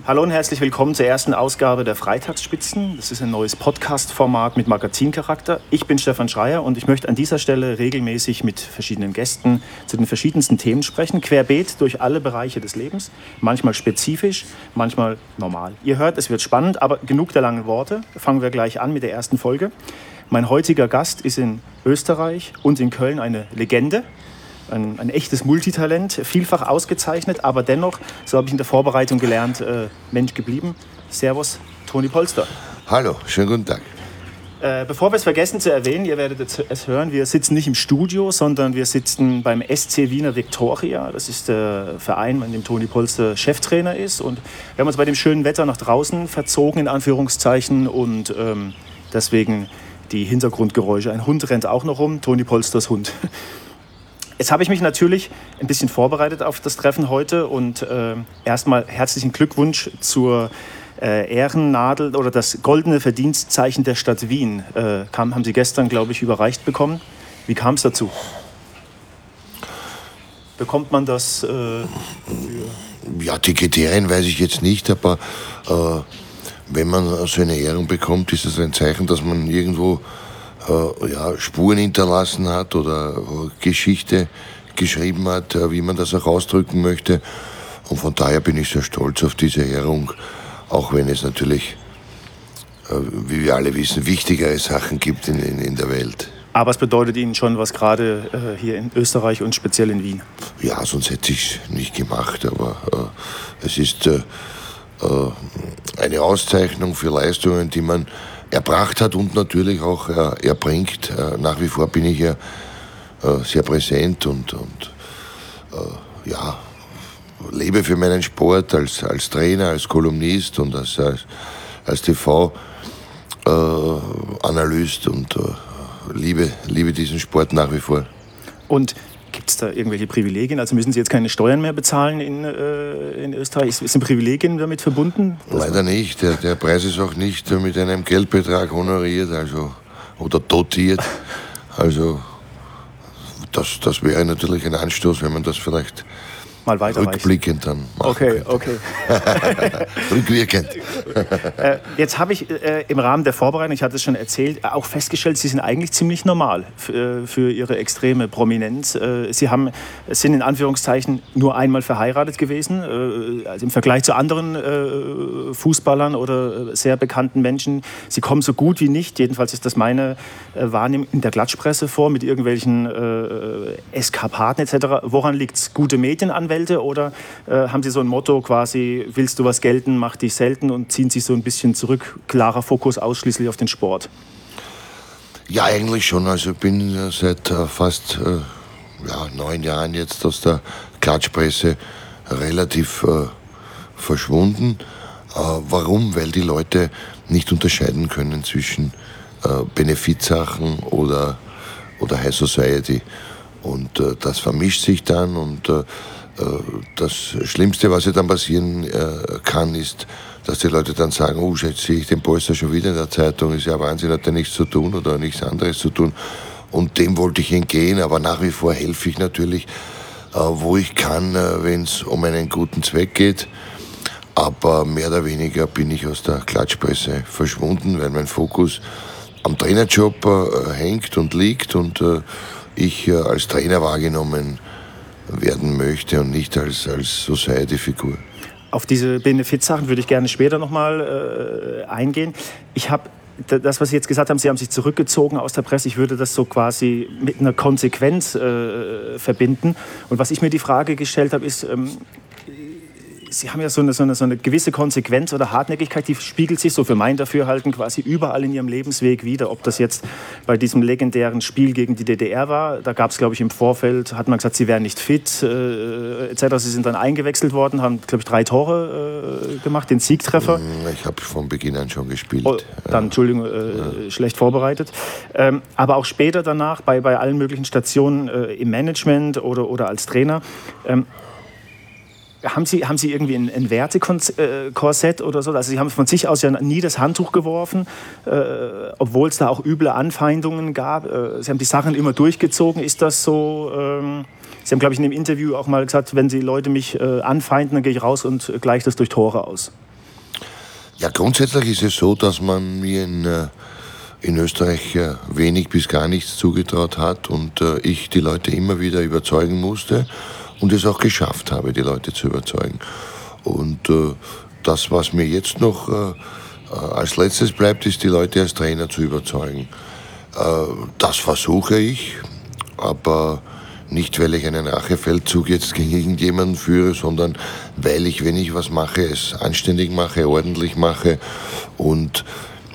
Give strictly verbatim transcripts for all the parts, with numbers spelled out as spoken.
Hallo und herzlich willkommen zur ersten Ausgabe der Freitagsspitzen. Das ist ein neues Podcast-Format mit Magazincharakter. Ich bin Stefan Schreier und ich möchte an dieser Stelle regelmäßig mit verschiedenen Gästen zu den verschiedensten Themen sprechen, querbeet durch alle Bereiche des Lebens, manchmal spezifisch, manchmal normal. Ihr hört, es wird spannend, aber genug der langen Worte. Fangen wir gleich an mit der ersten Folge. Mein heutiger Gast ist in Österreich und in Köln eine Legende. Ein, ein echtes Multitalent, vielfach ausgezeichnet, aber dennoch, so habe ich in der Vorbereitung gelernt, äh, Mensch geblieben. Servus, Toni Polster. Hallo, schönen guten Tag. Äh, bevor wir es vergessen zu erwähnen, ihr werdet es hören, wir sitzen nicht im Studio, sondern wir sitzen beim S C Wiener Viktoria. Das ist der Verein, in dem Toni Polster Cheftrainer ist. Und wir haben uns bei dem schönen Wetter nach draußen verzogen, in Anführungszeichen, und ähm, deswegen die Hintergrundgeräusche. Ein Hund rennt auch noch rum, Toni Polsters Hund. Jetzt habe ich mich natürlich ein bisschen vorbereitet auf das Treffen heute und äh, erstmal herzlichen Glückwunsch zur äh, Ehrennadel oder das goldene Verdienstzeichen der Stadt Wien. Äh, kam, haben Sie gestern, glaube ich, überreicht bekommen. Wie kam es dazu? Bekommt man das? Äh, für ja, die Kriterien weiß ich jetzt nicht, aber äh, wenn man so eine Ehrung bekommt, ist das ein Zeichen, dass man irgendwo Äh, ja, Spuren hinterlassen hat oder äh, Geschichte geschrieben hat, äh, wie man das auch ausdrücken möchte. Und von daher bin ich sehr stolz auf diese Ehrung, auch wenn es natürlich, äh, wie wir alle wissen, wichtigere Sachen gibt in, in, in der Welt. Aber es bedeutet Ihnen schon was, gerade äh, hier in Österreich und speziell in Wien? Ja, sonst hätte ich es nicht gemacht, aber äh, es ist äh, äh, eine Auszeichnung für Leistungen, die man erbracht hat und natürlich auch äh, erbringt. Äh, nach wie vor bin ich ja äh, sehr präsent und, und äh, ja, lebe für meinen Sport als, als Trainer, als Kolumnist und als, als, als T V-Analyst äh, und äh, liebe, liebe diesen Sport nach wie vor. Und gibt es da irgendwelche Privilegien? Also müssen Sie jetzt keine Steuern mehr bezahlen in, äh, in Österreich? Sind Privilegien damit verbunden? Leider nicht. Der, der Preis ist auch nicht mit einem Geldbetrag honoriert, also, oder dotiert. Also das, das wäre natürlich ein Anstoß, wenn man das vielleicht mal rückblickend dann machen Okay, könnte. okay. Rückwirkend. äh, jetzt habe ich äh, im Rahmen der Vorbereitung, ich hatte es schon erzählt, auch festgestellt, Sie sind eigentlich ziemlich normal für, für Ihre extreme Prominenz. Äh, Sie haben, sind in Anführungszeichen nur einmal verheiratet gewesen. Äh, also im Vergleich zu anderen äh, Fußballern oder sehr bekannten Menschen. Sie kommen so gut wie nicht, jedenfalls ist das meine äh, Wahrnehmung, in der Klatschpresse vor mit irgendwelchen äh, Eskapaden et cetera. Woran liegt es? Gute Medienanwendung? Oder äh, haben Sie so ein Motto quasi, willst du was gelten, mach dich selten und ziehen sich so ein bisschen zurück, klarer Fokus ausschließlich auf den Sport? Ja, eigentlich schon. Also ich bin seit äh, fast äh, ja, neun Jahren jetzt aus der Klatschpresse relativ äh, verschwunden. Äh, warum? Weil die Leute nicht unterscheiden können zwischen äh, Benefizsachen oder, oder High Society. Und äh, das vermischt sich dann und äh, das Schlimmste, was ja dann passieren äh, kann, ist, dass die Leute dann sagen, oh, jetzt sehe ich den Polster schon wieder in der Zeitung, ist ja Wahnsinn, hat er nichts zu tun oder nichts anderes zu tun. Und dem wollte ich entgehen, aber nach wie vor helfe ich natürlich, äh, wo ich kann, äh, wenn es um einen guten Zweck geht. Aber mehr oder weniger bin ich aus der Klatschpresse verschwunden, weil mein Fokus am Trainerjob äh, hängt und liegt und äh, ich äh, als Trainer wahrgenommen werden möchte und nicht als, als Society-Figur. Auf diese Benefizsachen würde ich gerne später nochmal äh, eingehen. Ich habe das, was Sie jetzt gesagt haben, Sie haben sich zurückgezogen aus der Presse. Ich würde das so quasi mit einer Konsequenz äh, verbinden. Und was ich mir die Frage gestellt habe, ist, ähm, Sie haben ja so eine, so, eine, so eine gewisse Konsequenz oder Hartnäckigkeit, die spiegelt sich so für mein Dafürhalten quasi überall in Ihrem Lebensweg wieder. Ob das jetzt bei diesem legendären Spiel gegen die D D R war, da gab es, glaube ich, im Vorfeld, hat man gesagt, Sie wären nicht fit, äh, et cetera. Sie sind dann eingewechselt worden, haben, glaube ich, drei Tore äh, gemacht, den Siegtreffer. Ich habe von Beginn an schon gespielt. Oh, dann, Entschuldigung, äh, ja. schlecht vorbereitet. Ähm, aber auch später danach, bei, bei allen möglichen Stationen äh, im Management oder, oder als Trainer, ähm, Haben Sie, haben Sie irgendwie ein, ein Wertekorsett oder so? Also Sie haben von sich aus ja nie das Handtuch geworfen, äh, obwohl es da auch üble Anfeindungen gab. Äh, Sie haben die Sachen immer durchgezogen. Ist das so? Ähm, Sie haben, glaube ich, in dem Interview auch mal gesagt, wenn Sie Leute mich äh, anfeinden, dann gehe ich raus und gleiche das durch Tore aus. Ja, grundsätzlich ist es so, dass man mir in, äh, in Österreich äh, wenig bis gar nichts zugetraut hat und äh, ich die Leute immer wieder überzeugen musste und es auch geschafft habe, die Leute zu überzeugen. Und äh, das, was mir jetzt noch äh, als letztes bleibt, ist, die Leute als Trainer zu überzeugen. Äh, das versuche ich, aber nicht, weil ich einen Rachefeldzug jetzt gegen irgendjemanden führe, sondern weil ich, wenn ich was mache, es anständig mache, ordentlich mache und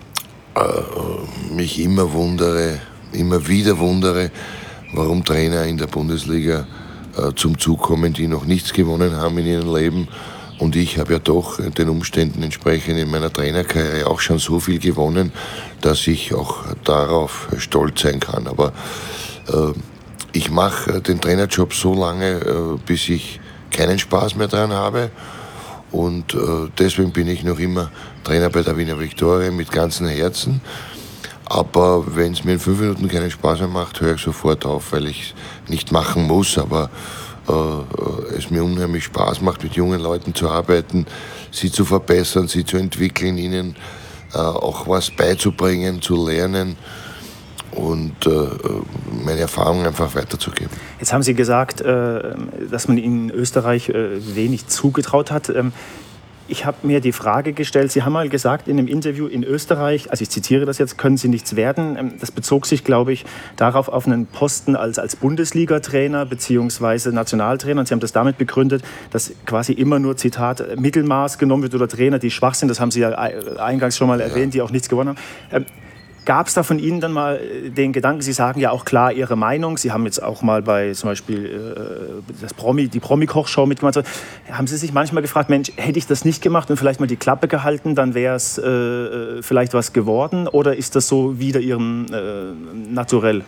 äh, mich immer wundere, immer wieder wundere, warum Trainer in der Bundesliga äh, zum Zug kommen, die noch nichts gewonnen haben in ihrem Leben. Und ich habe ja doch den Umständen entsprechend in meiner Trainerkarriere auch schon so viel gewonnen, dass ich auch darauf stolz sein kann. Aber äh, ich mache den Trainerjob so lange, äh, bis ich keinen Spaß mehr dran habe. Und äh, deswegen bin ich noch immer Trainer bei der Wiener Viktoria mit ganzem Herzen. Aber wenn es mir in fünf Minuten keinen Spaß mehr macht, höre ich sofort auf, weil ich es nicht machen muss. Aber äh, es mir unheimlich Spaß macht, mit jungen Leuten zu arbeiten, sie zu verbessern, sie zu entwickeln, ihnen äh, auch was beizubringen, zu lernen und äh, meine Erfahrungen einfach weiterzugeben. Jetzt haben Sie gesagt, äh, dass man in Österreich äh, wenig zugetraut hat. Ähm, Ich habe mir die Frage gestellt, Sie haben mal gesagt in einem Interview, in Österreich, also ich zitiere das jetzt, können Sie nichts werden. Das bezog sich, glaube ich, darauf auf einen Posten als, als Bundesliga-Trainer bzw. Nationaltrainer. Und Sie haben das damit begründet, dass quasi immer nur, Zitat, Mittelmaß genommen wird oder Trainer, die schwach sind. Das haben Sie ja eingangs schon mal ja. erwähnt, die auch nichts gewonnen haben. Gab es da von Ihnen dann mal den Gedanken, Sie sagen ja auch klar Ihre Meinung, Sie haben jetzt auch mal bei zum Beispiel äh, das Promi, die Promi-Kochshow mitgemacht, haben Sie sich manchmal gefragt, Mensch, hätte ich das nicht gemacht und vielleicht mal die Klappe gehalten, dann wäre es äh, vielleicht was geworden, oder ist das so wieder Ihrem äh, Naturell?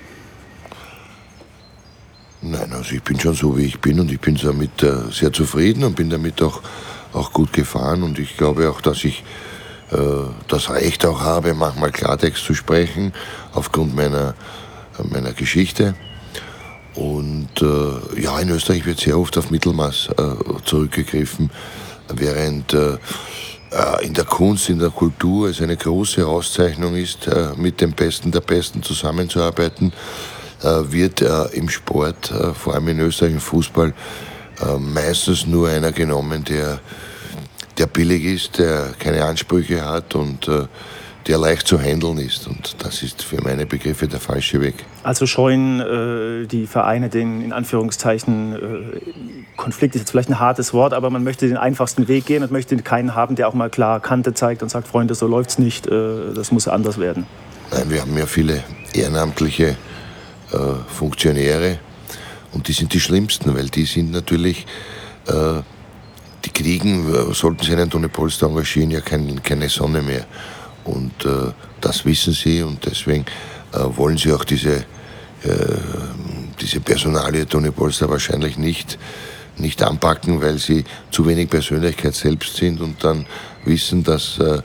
Nein, also ich bin schon so, wie ich bin und ich bin damit äh, sehr zufrieden und bin damit auch, auch gut gefahren und ich glaube auch, dass ich das Recht auch habe, manchmal Klartext zu sprechen, aufgrund meiner, meiner Geschichte. Und äh, ja, in Österreich wird sehr oft auf Mittelmaß äh, zurückgegriffen, während äh, in der Kunst, in der Kultur es eine große Auszeichnung ist, äh, mit den Besten der Besten zusammenzuarbeiten, äh, wird äh, im Sport, äh, vor allem in Österreich im Fußball, äh, meistens nur einer genommen, der der billig ist, der keine Ansprüche hat und äh, der leicht zu handeln ist. Und das ist für meine Begriffe der falsche Weg. Also scheuen äh, die Vereine den, in Anführungszeichen, äh, Konflikt ist jetzt vielleicht ein hartes Wort, aber man möchte den einfachsten Weg gehen und möchte keinen haben, der auch mal klar Kante zeigt und sagt, Freunde, so läuft's nicht, äh, das muss anders werden. Nein, wir haben ja viele ehrenamtliche äh, Funktionäre und die sind die schlimmsten, weil die sind natürlich... Äh, Die kriegen, sollten sie einen Toni Polster engagieren, ja kein, keine Sonne mehr. Und äh, das wissen sie und deswegen äh, wollen sie auch diese, äh, diese Personalie Toni Polster wahrscheinlich nicht, nicht anpacken, weil sie zu wenig Persönlichkeit selbst sind und dann wissen, dass, äh,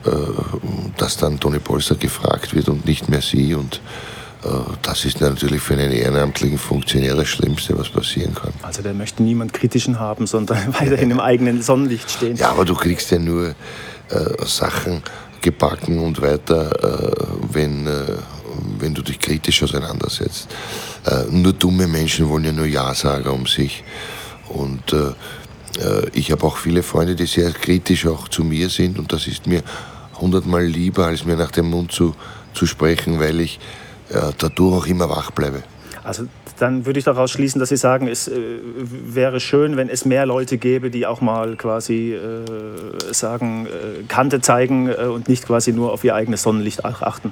dass dann Toni Polster gefragt wird und nicht mehr sie. Und das ist natürlich für einen ehrenamtlichen Funktionär das Schlimmste, was passieren kann. Also der möchte niemand Kritischen haben, sondern weiterhin im eigenen Sonnenlicht stehen. Ja, aber du kriegst ja nur äh, Sachen gebacken und weiter, äh, wenn, äh, wenn du dich kritisch auseinandersetzt. Äh, nur dumme Menschen wollen ja nur Ja-Sager um sich. Und äh, äh, ich habe auch viele Freunde, die sehr kritisch auch zu mir sind und das ist mir hundertmal lieber, als mir nach dem Mund zu, zu sprechen, weil ich ja, dadurch auch immer wach bleibe. Also dann würde ich daraus schließen, dass Sie sagen, es äh, wäre schön, wenn es mehr Leute gäbe, die auch mal quasi äh, sagen, äh, Kante zeigen äh, und nicht quasi nur auf ihr eigenes Sonnenlicht achten.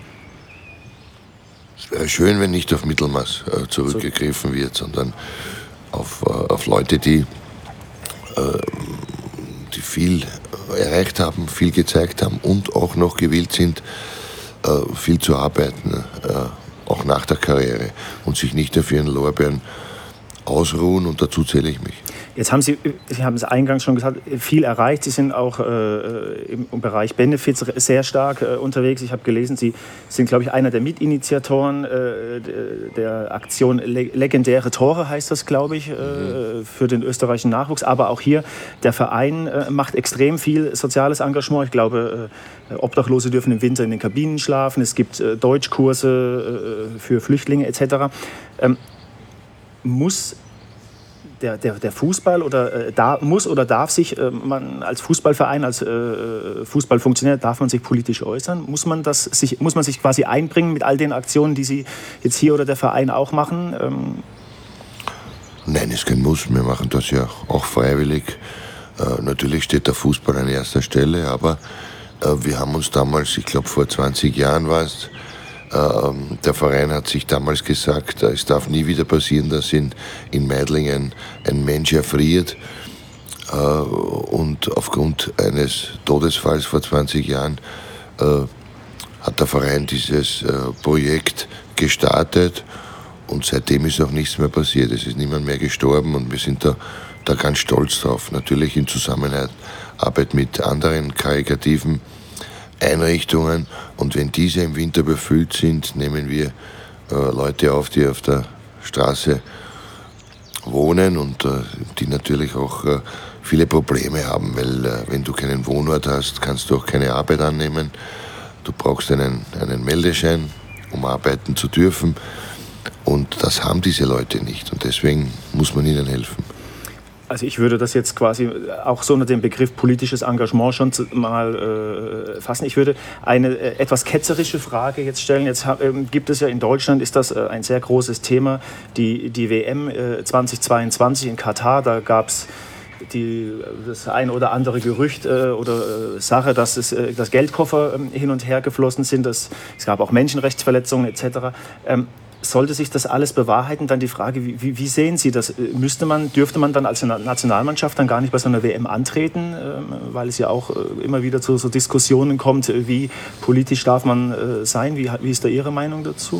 Es wäre schön, wenn nicht auf Mittelmaß äh, zurückgegriffen wird, sondern auf, äh, auf Leute, die, äh, die viel erreicht haben, viel gezeigt haben und auch noch gewillt sind, viel zu arbeiten, auch nach der Karriere und sich nicht auf ihren Lorbeeren ausruhen und dazu zähle ich mich. Jetzt haben Sie, Sie haben es eingangs schon gesagt, viel erreicht. Sie sind auch äh, im Bereich Benefits sehr stark äh, unterwegs. Ich habe gelesen, Sie sind, glaube ich, einer der Mitinitiatoren äh, der Aktion Le- Legendäre Tore, heißt das, glaube ich, äh, für den österreichischen Nachwuchs. Aber auch hier, der Verein äh, macht extrem viel soziales Engagement. Ich glaube, äh, Obdachlose dürfen im Winter in den Kabinen schlafen. Es gibt äh, Deutschkurse äh, für Flüchtlinge et cetera. Ähm, muss Der, der, der Fußball oder äh, da muss oder darf sich äh, man als Fußballverein, als äh, Fußballfunktionär, darf man sich politisch äußern? Muss man das sich, muss man sich quasi einbringen mit all den Aktionen, die Sie jetzt hier oder der Verein auch machen? Ähm Nein, ist kein Muss. Wir machen das ja auch freiwillig. Äh, natürlich steht der Fußball an erster Stelle, aber äh, wir haben uns damals, ich glaube vor zwanzig Jahren war es, Ähm, der Verein hat sich damals gesagt, äh, es darf nie wieder passieren, dass in, in Meidlingen ein Mensch erfriert. Äh, und aufgrund eines Todesfalls vor zwanzig Jahren äh, hat der Verein dieses äh, Projekt gestartet und seitdem ist auch nichts mehr passiert. Es ist niemand mehr gestorben und wir sind da, da ganz stolz drauf. Natürlich in Zusammenarbeit mit anderen karikativen Einrichtungen, und wenn diese im Winter befüllt sind, nehmen wir äh, Leute auf, die auf der Straße wohnen und äh, die natürlich auch äh, viele Probleme haben, weil äh, wenn du keinen Wohnort hast, kannst du auch keine Arbeit annehmen. Du brauchst einen, einen Meldeschein, um arbeiten zu dürfen, und das haben diese Leute nicht und deswegen muss man ihnen helfen. Also ich würde das jetzt quasi auch so unter dem Begriff politisches Engagement schon mal äh, fassen. Ich würde eine äh, etwas ketzerische Frage jetzt stellen. Jetzt hab, ähm, gibt es ja in Deutschland, ist das äh, ein sehr großes Thema, die, die W M äh, zweitausendzweiundzwanzig in Katar. Da gab es die, das ein oder andere Gerücht äh, oder äh, Sache, dass, es, äh, dass Geldkoffer äh, hin und her geflossen sind. Dass, es gab auch Menschenrechtsverletzungen et cetera. Ähm, Sollte sich das alles bewahrheiten, dann die Frage, wie, wie sehen Sie das? Müsste man, dürfte man dann als Nationalmannschaft dann gar nicht bei so einer W M antreten, weil es ja auch immer wieder zu so Diskussionen kommt, wie politisch darf man sein? Wie, wie ist da Ihre Meinung dazu?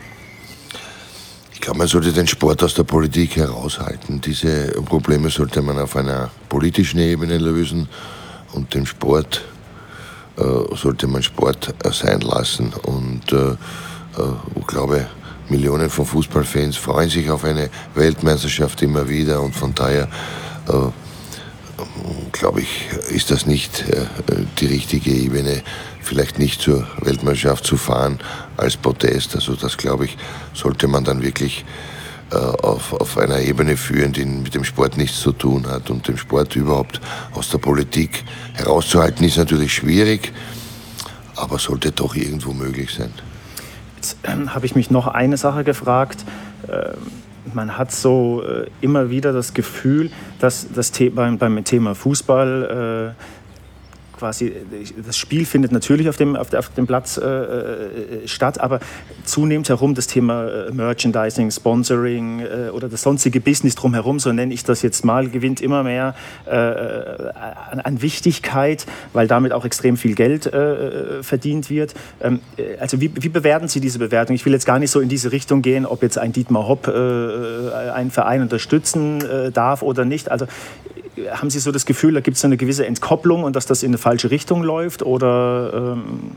Ich glaube, man sollte den Sport aus der Politik heraushalten. Diese Probleme sollte man auf einer politischen Ebene lösen und den Sport äh, sollte man Sport sein lassen. Und äh, ich glaube, Millionen von Fußballfans freuen sich auf eine Weltmeisterschaft immer wieder und von daher äh, glaube ich, ist das nicht äh, die richtige Ebene, vielleicht nicht zur Weltmeisterschaft zu fahren als Protest. Also das, glaube ich, sollte man dann wirklich äh, auf, auf einer Ebene führen, die mit dem Sport nichts zu tun hat, und den Sport überhaupt aus der Politik herauszuhalten, ist natürlich schwierig, aber sollte doch irgendwo möglich sein. Jetzt ähm, habe ich mich noch eine Sache gefragt. Ähm, man hat so äh, immer wieder das Gefühl, dass das The- beim, beim Thema Fußball äh, quasi, das Spiel findet natürlich auf dem, auf der, auf dem Platz äh, statt, aber zunehmend herum das Thema äh, Merchandising, Sponsoring äh, oder das sonstige Business drumherum, so nenne ich das jetzt mal, gewinnt immer mehr äh, an, an Wichtigkeit, weil damit auch extrem viel Geld äh, verdient wird. Ähm, also wie, wie bewerten Sie diese Bewertung? Ich will jetzt gar nicht so in diese Richtung gehen, ob jetzt ein Dietmar Hopp äh, einen Verein unterstützen äh, darf oder nicht. Also haben Sie so das Gefühl, da gibt es eine gewisse Entkopplung und dass das in eine falsche Richtung läuft? Oder ähm,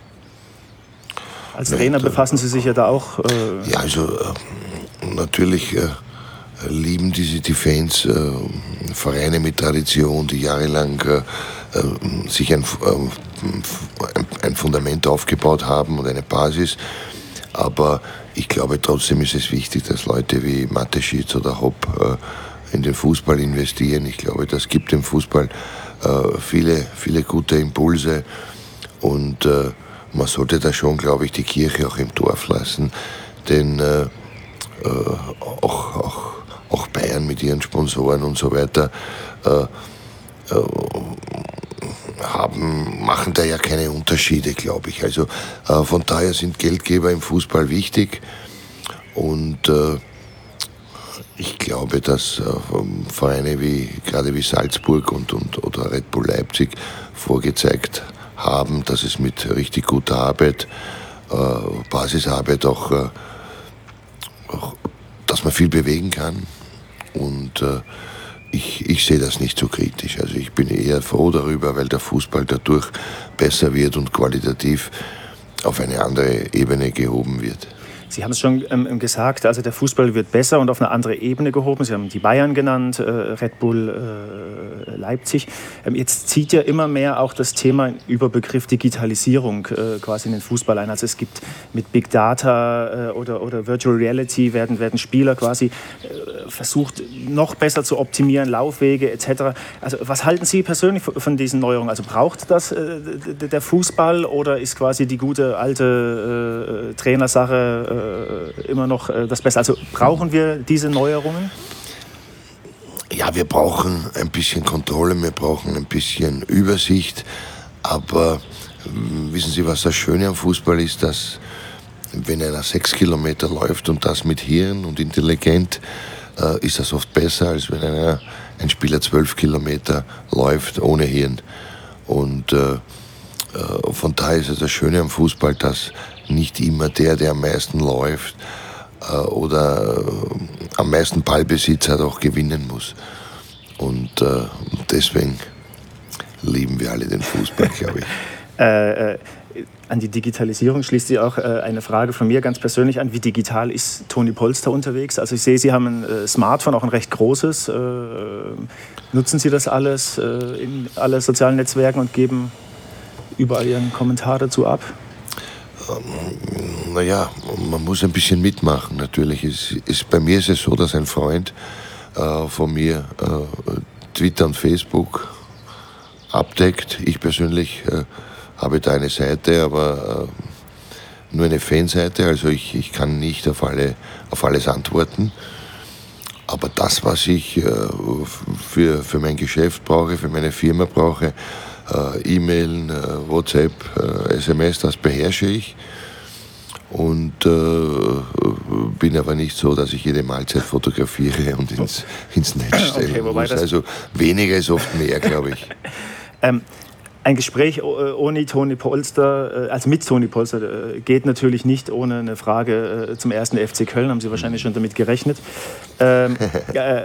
als Trainer ja, befassen Sie sich ja da auch? Äh ja, also äh, natürlich äh, lieben diese, die Fans äh, Vereine mit Tradition, die jahrelang äh, äh, sich ein, äh, ein Fundament aufgebaut haben und eine Basis. Aber ich glaube trotzdem ist es wichtig, dass Leute wie Mateschitz oder Hopp äh, in den Fußball investieren. Ich glaube, das gibt dem Fußball äh, viele, viele gute Impulse und äh, man sollte da schon, glaube ich, die Kirche auch im Dorf lassen, denn äh, äh, auch, auch, auch Bayern mit ihren Sponsoren und so weiter äh, äh, haben, machen da ja keine Unterschiede, glaube ich. Also äh, von daher sind Geldgeber im Fußball wichtig und äh, ich glaube, dass äh, Vereine wie, gerade wie Salzburg und, und, oder Red Bull Leipzig vorgezeigt haben, dass es mit richtig guter Arbeit, äh, Basisarbeit auch, äh, auch, dass man viel bewegen kann. Und äh, ich, ich sehe das nicht so kritisch. Also ich bin eher froh darüber, weil der Fußball dadurch besser wird und qualitativ auf eine andere Ebene gehoben wird. Sie haben es schon ähm, gesagt, also der Fußball wird besser und auf eine andere Ebene gehoben. Sie haben die Bayern genannt, äh, Red Bull äh, Leipzig. Ähm, jetzt zieht ja immer mehr auch das Thema über Begriff Digitalisierung äh, quasi in den Fußball ein. Also es gibt mit Big Data äh, oder, oder Virtual Reality werden, werden Spieler quasi äh, versucht, noch besser zu optimieren, Laufwege et cetera. Also was halten Sie persönlich von diesen Neuerungen? Also braucht das äh, der Fußball oder ist quasi die gute alte äh, Trainersache äh, immer noch das Beste? Also brauchen wir diese Neuerungen? Ja, wir brauchen ein bisschen Kontrolle, wir brauchen ein bisschen Übersicht, aber wissen Sie, was das Schöne am Fußball ist, dass wenn einer sechs Kilometer läuft und das mit Hirn und intelligent, äh, ist das oft besser, als wenn einer, ein Spieler zwölf Kilometer läuft ohne Hirn. Und äh, äh, von daher ist es das Schöne am Fußball, dass nicht immer der, der am meisten läuft äh, oder äh, am meisten Ballbesitz hat, auch gewinnen muss. Und äh, deswegen lieben wir alle den Fußball, glaube ich. äh, äh, an die Digitalisierung schließt sich auch äh, eine Frage von mir ganz persönlich an. Wie digital ist Toni Polster unterwegs? Also ich sehe, Sie haben ein äh, Smartphone, auch ein recht großes. Äh, nutzen Sie das alles äh, in alle sozialen Netzwerken und geben überall Ihren Kommentar dazu ab? Ähm, naja, man muss ein bisschen mitmachen. Natürlich ist, ist bei mir ist es so, dass ein Freund äh, von mir äh, Twitter und Facebook abdeckt. Ich persönlich äh, habe da eine Seite, aber äh, nur eine Fanseite. Also ich, ich kann nicht auf, alle, auf alles antworten. Aber das, was ich äh, für, für mein Geschäft brauche, für meine Firma brauche, äh, E-Mail, äh, WhatsApp, äh, S M S, das beherrsche ich. Und äh, bin aber nicht so, dass ich jede Mahlzeit fotografiere und ins, ins Netz stellen okay, muss. Also weniger ist oft mehr, glaube ich. ähm, ein Gespräch ohne Toni Polster, also mit Toni Polster, geht natürlich nicht ohne eine Frage zum ersten F C Köln. Haben Sie wahrscheinlich schon damit gerechnet. Ähm, äh,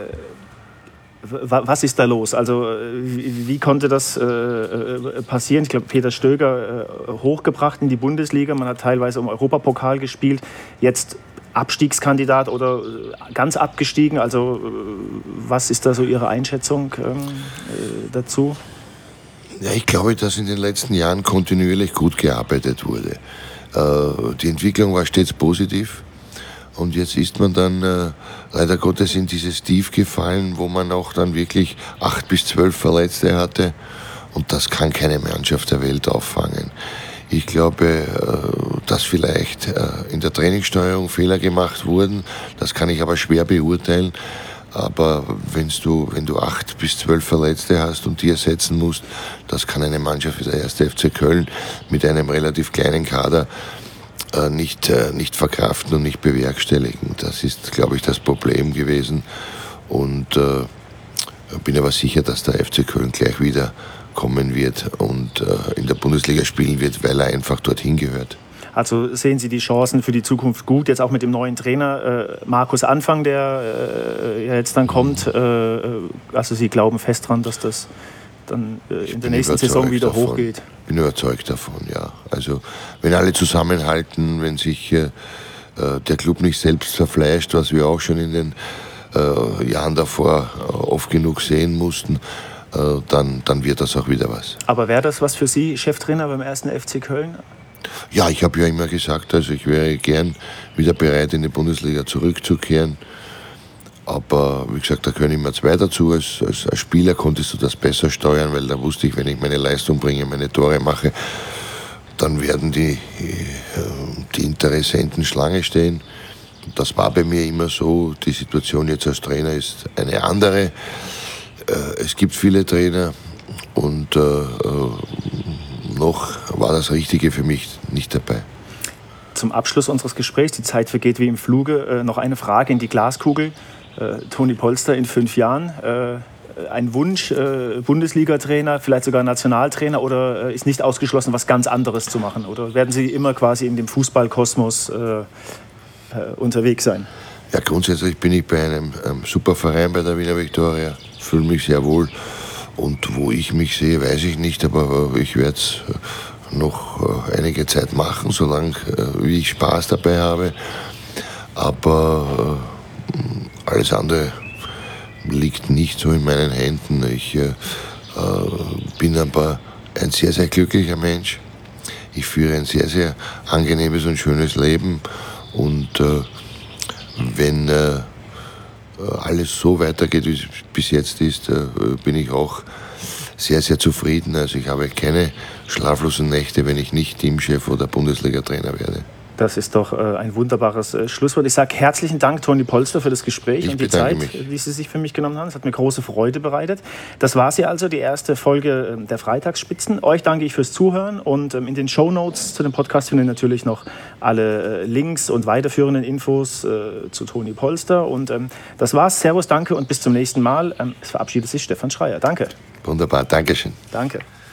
was ist da los? Also wie, wie konnte das äh, passieren? Ich glaube, Peter Stöger äh, hochgebracht in die Bundesliga. Man hat teilweise um Europapokal gespielt. Jetzt Abstiegskandidat oder ganz abgestiegen. Also was ist da so Ihre Einschätzung ähm, äh, dazu? Ja, ich glaube, dass in den letzten Jahren kontinuierlich gut gearbeitet wurde. Äh, die Entwicklung war stets positiv. Und jetzt ist man dann äh, leider Gottes in dieses Tief gefallen, wo man auch dann wirklich acht bis zwölf Verletzte hatte. Und das kann keine Mannschaft der Welt auffangen. Ich glaube, äh, dass vielleicht äh, in der Trainingssteuerung Fehler gemacht wurden. Das kann ich aber schwer beurteilen. Aber wenn's du, wenn du acht bis zwölf Verletzte hast und die ersetzen musst, das kann eine Mannschaft wie der erste F C Köln mit einem relativ kleinen Kader äh, nicht, äh, nicht verkraften und nicht bewerkstelligen. Das ist, glaube ich, das Problem gewesen. Und äh, bin aber sicher, dass der F C Köln gleich wieder kommen wird und äh, in der Bundesliga spielen wird, weil er einfach dorthin gehört. Also sehen Sie die Chancen für die Zukunft gut, jetzt auch mit dem neuen Trainer äh, Markus Anfang, der äh, jetzt dann kommt. Äh, also Sie glauben fest dran, dass das dann äh, in der nächsten Saison wieder davon. hochgeht? Ich bin überzeugt davon, ja. Also wenn alle zusammenhalten, wenn sich äh, der Club nicht selbst verfleischt, was wir auch schon in den äh, Jahren davor äh, oft genug sehen mussten, äh, dann, dann wird das auch wieder was. Aber wäre das was für Sie, Cheftrainer beim ersten F C Köln? Ja, ich habe ja immer gesagt, also ich wäre gern wieder bereit, in die Bundesliga zurückzukehren. Aber wie gesagt, da gehören immer zwei dazu. Als, als, als Spieler konntest du das besser steuern, weil da wusste ich, wenn ich meine Leistung bringe, meine Tore mache, dann werden die, die Interessenten Schlange stehen. Das war bei mir immer so. Die Situation jetzt als Trainer ist eine andere. Es gibt viele Trainer und noch war das Richtige für mich nicht dabei. Zum Abschluss unseres Gesprächs, die Zeit vergeht wie im Fluge, äh, noch eine Frage in die Glaskugel. Äh, Toni Polster in fünf Jahren, äh, ein Wunsch, äh, Bundesliga-Trainer, vielleicht sogar Nationaltrainer, oder äh, ist nicht ausgeschlossen, was ganz anderes zu machen? Oder werden Sie immer quasi in dem Fußballkosmos äh, äh, unterwegs sein? Ja, grundsätzlich bin ich bei einem ähm, super Verein bei der Wiener Viktoria, fühle mich sehr wohl. Und wo ich mich sehe, weiß ich nicht, aber äh, ich werde es äh, noch äh, einige Zeit machen, solange äh, wie ich Spaß dabei habe. Aber äh, alles andere liegt nicht so in meinen Händen. Ich äh, bin aber ein sehr, sehr glücklicher Mensch. Ich führe ein sehr, sehr angenehmes und schönes Leben. Und äh, wenn äh, alles so weitergeht, wie es bis jetzt ist, äh, bin ich auch sehr, sehr zufrieden. Also ich habe keine schlaflosen Nächte, wenn ich nicht Teamchef oder Bundesliga-Trainer werde. Das ist doch äh, ein wunderbares äh, Schlusswort. Ich sage herzlichen Dank, Toni Polster, für das Gespräch Ich und die bedanke Zeit, mich. die Sie sich für mich genommen haben. Es hat mir große Freude bereitet. Das war sie also, die erste Folge äh, der Freitagsspitzen. Euch danke ich fürs Zuhören und ähm, in den Shownotes zu dem Podcast findet ihr natürlich noch alle äh, Links und weiterführenden Infos äh, zu Toni Polster. Und ähm, das war's. Servus, danke und bis zum nächsten Mal. Ähm, es verabschiedet sich Stefan Schreier. Danke. Wunderbar, Dankeschön. Danke.